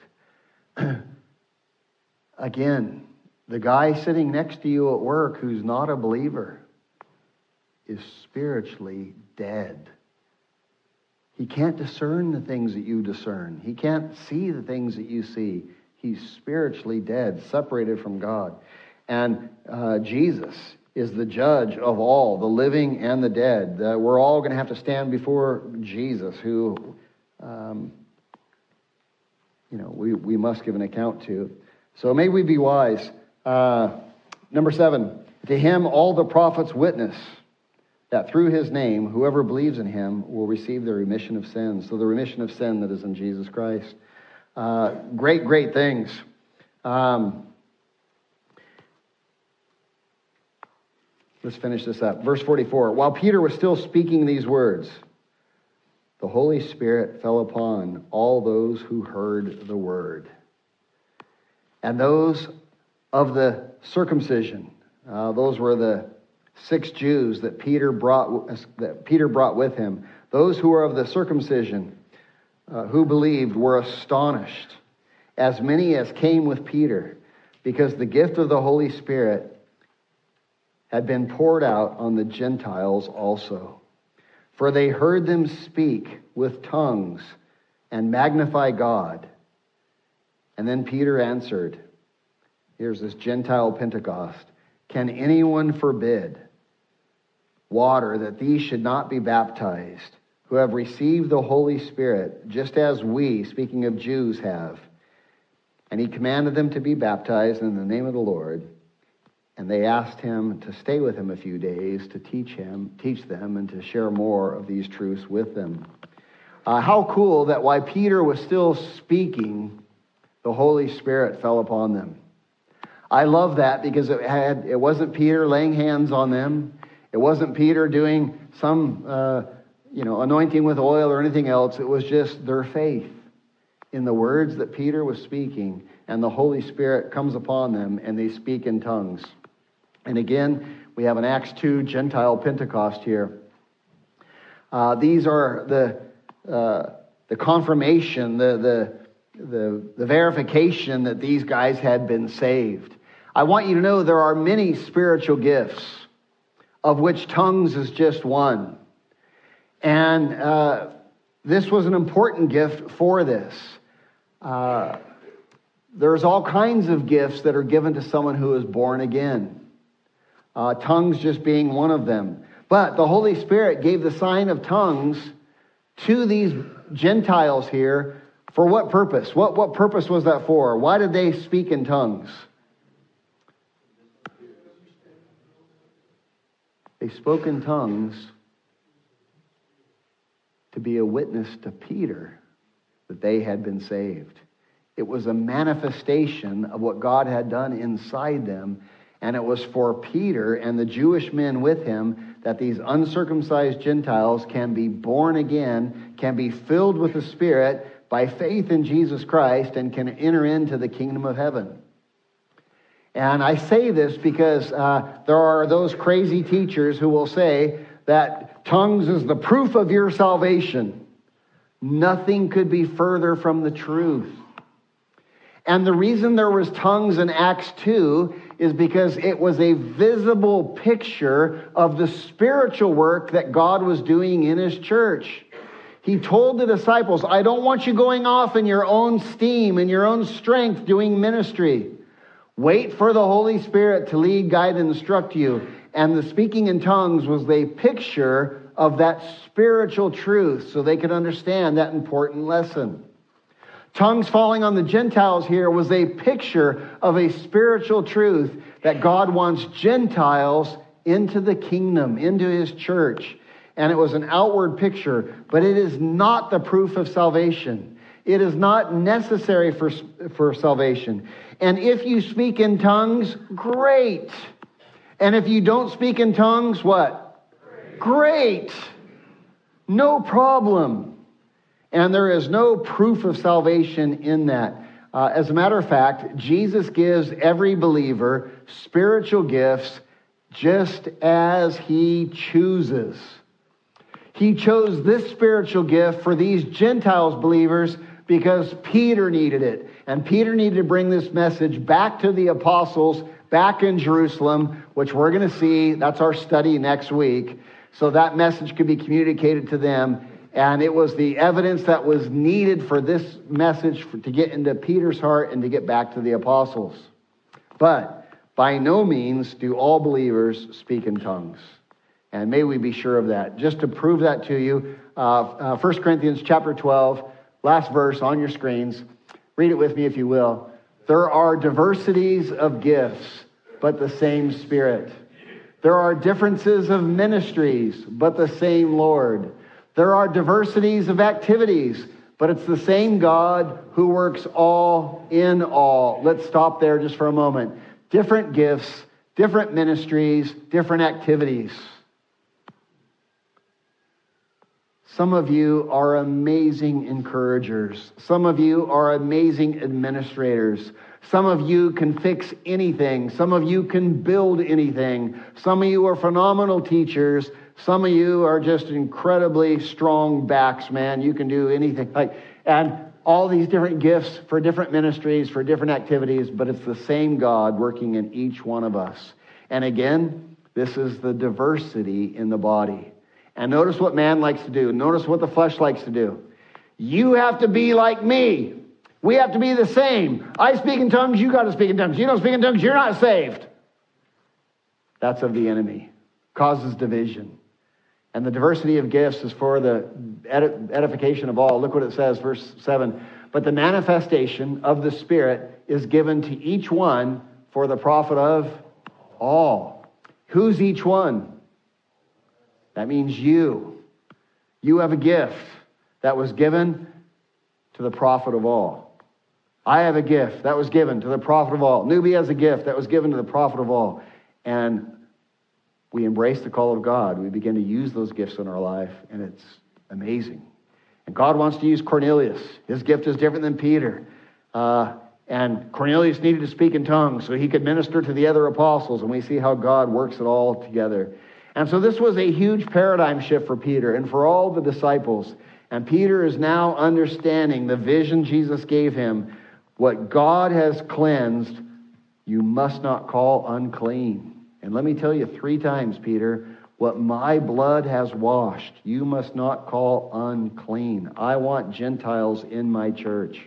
Again, the guy sitting next to you at work who's not a believer is spiritually dead. He can't discern the things that you discern. He can't see the things that you see. He's spiritually dead, separated from God. And Jesus is the judge of all, the living and the dead. We're all going to have to stand before Jesus, who we must give an account to. So may we be wise. Number 7, to him all the prophets witness that through his name, whoever believes in him will receive the remission of sins. So the remission of sin that is in Jesus Christ. Great things. Let's finish this up. Verse 44. While Peter was still speaking these words, the Holy Spirit fell upon all those who heard the word. And those of the circumcision, those were the 6 Jews that Peter brought with him. Those who were of the circumcision, who believed, were astonished, as many as came with Peter, because the gift of the Holy Spirit had been poured out on the Gentiles also. For they heard them speak with tongues and magnify God. And then Peter answered, here's this Gentile Pentecost, can anyone forbid water that these should not be baptized, who have received the Holy Spirit, just as we, speaking of Jews, have? And he commanded them to be baptized in the name of the Lord. And they asked him to stay with him a few days to teach them, and to share more of these truths with them. How cool that while Peter was still speaking, the Holy Spirit fell upon them. I love that because it wasn't Peter laying hands on them. It wasn't Peter doing some anointing with oil or anything else. It was just their faith in the words that Peter was speaking, and the Holy Spirit comes upon them, and they speak in tongues. And again, we have an Acts 2 Gentile Pentecost here. These are the confirmation, the verification that these guys had been saved. I want you to know there are many spiritual gifts, of which tongues is just one. And this was an important gift for this. There's all kinds of gifts that are given to someone who is born again. Tongues just being one of them. But the Holy Spirit gave the sign of tongues to these Gentiles here. For what purpose? What purpose was that for? Why did they speak in tongues? They spoke in tongues to be a witness to Peter that they had been saved. It was a manifestation of what God had done inside them. And it was for Peter and the Jewish men with him that these uncircumcised Gentiles can be born again, can be filled with the Spirit by faith in Jesus Christ, and can enter into the kingdom of heaven. And I say this because there are those crazy teachers who will say that tongues is the proof of your salvation. Nothing could be further from the truth. And the reason there was tongues in Acts 2 is because it was a visible picture of the spiritual work that God was doing in his church. He told the disciples, I don't want you going off in your own steam, in your own strength doing ministry. Wait for the Holy Spirit to lead, guide, and instruct you. And the speaking in tongues was a picture of that spiritual truth so they could understand that important lesson. Tongues falling on the Gentiles here was a picture of a spiritual truth that God wants Gentiles into the kingdom, into his church. And it was an outward picture, but it is not the proof of salvation. It is not necessary for salvation. And if you speak in tongues, great. And if you don't speak in tongues, what? Great. No problem. And there is no proof of salvation in that. As a matter of fact, Jesus gives every believer spiritual gifts just as he chooses. He chose this spiritual gift for these Gentiles believers because Peter needed it. And Peter needed to bring this message back to the apostles back in Jerusalem, which we're going to see. That's our study next week. So that message could be communicated to them. And it was the evidence that was needed for this message to get into Peter's heart and to get back to the apostles. But by no means do all believers speak in tongues. And may we be sure of that. Just to prove that to you, 1 Corinthians chapter 12, last verse on your screens. Read it with me if you will. There are diversities of gifts, but the same Spirit. There are differences of ministries, but the same Lord. There are diversities of activities, but it's the same God who works all in all. Let's stop there just for a moment. Different gifts, different ministries, different activities. Some of you are amazing encouragers. Some of you are amazing administrators. Some of you can fix anything. Some of you can build anything. Some of you are phenomenal teachers. Some of you are just incredibly strong backs, man. You can do anything. And all these different gifts for different ministries, for different activities, but it's the same God working in each one of us. And again, this is the diversity in the body. And notice what man likes to do. Notice what the flesh likes to do. You have to be like me. We have to be the same. I speak in tongues, you got to speak in tongues. You don't speak in tongues, you're not saved. That's of the enemy. Causes division. And the diversity of gifts is for the edification of all. Look what it says, verse 7. But the manifestation of the Spirit is given to each one for the profit of all. Who's each one? That means you. You have a gift that was given to the profit of all. I have a gift that was given to the profit of all. Newbie has a gift that was given to the profit of all. And we embrace the call of God. We begin to use those gifts in our life, and it's amazing. And God wants to use Cornelius. His gift is different than Peter. And Cornelius needed to speak in tongues so he could minister to the other apostles, and we see how God works it all together. And so this was a huge paradigm shift for Peter and for all the disciples. And Peter is now understanding the vision Jesus gave him. What God has cleansed, you must not call unclean. And let me tell you 3 times, Peter, what my blood has washed, you must not call unclean. I want Gentiles in my church.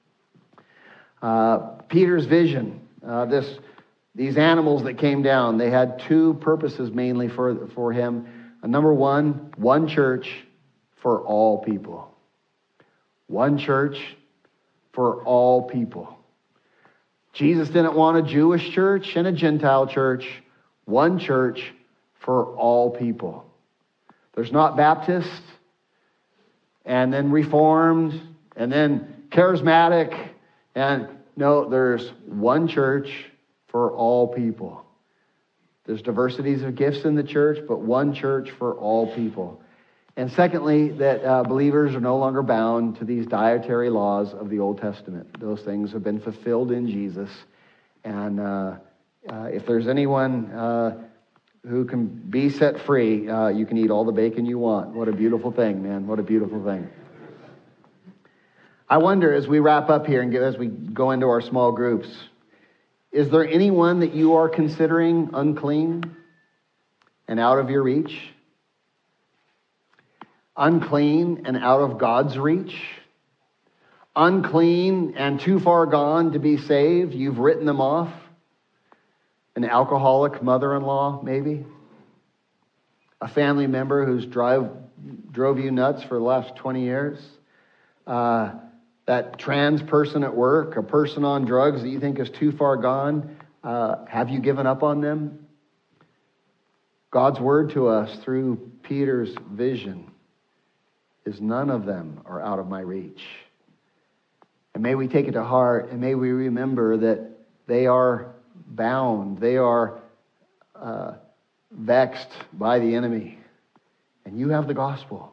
Peter's vision, these animals that came down, they had 2 purposes mainly for him. Number one church for all people. One church for all people. Jesus didn't want a Jewish church and a Gentile church. One church for all people. There's not Baptist, and then Reformed, and then Charismatic, and no, there's one church for all people. There's diversities of gifts in the church, but one church for all people. And secondly, that believers are no longer bound to these dietary laws of the Old Testament. Those things have been fulfilled in Jesus. And if there's anyone who can be set free, you can eat all the bacon you want. What a beautiful thing, man. What a beautiful thing. I wonder, as we wrap up here and as we go into our small groups, is there anyone that you are considering unclean and out of your reach? Unclean and out of God's reach? Unclean and too far gone to be saved? You've written them off? An alcoholic mother-in-law, maybe? A family member who's drove you nuts for the last 20 years? That trans person at work, a person on drugs that you think is too far gone? Have you given up on them? God's word to us through Peter's vision is none of them are out of my reach. And may we take it to heart, and may we remember that they are bound. They are vexed by the enemy. And you have the gospel.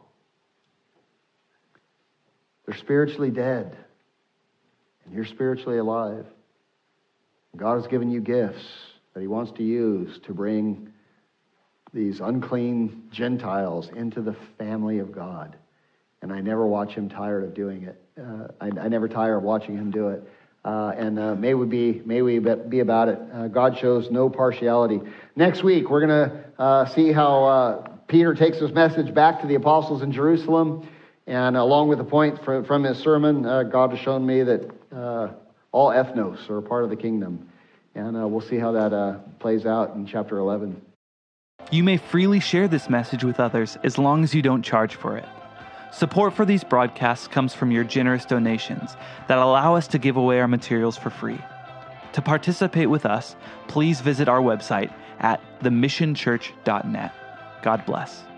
They're spiritually dead. And you're spiritually alive. God has given you gifts that he wants to use to bring these unclean Gentiles into the family of God. And I never watch him tired of doing it. I never tire of watching him do it. And may we be about it. God shows no partiality. Next week, we're going to see how Peter takes this message back to the apostles in Jerusalem. And along with the point from his sermon, God has shown me that all ethnos are a part of the kingdom. And we'll see how that plays out in chapter 11. You may freely share this message with others as long as you don't charge for it. Support for these broadcasts comes from your generous donations that allow us to give away our materials for free. To participate with us, please visit our website at themissionchurch.net. God bless.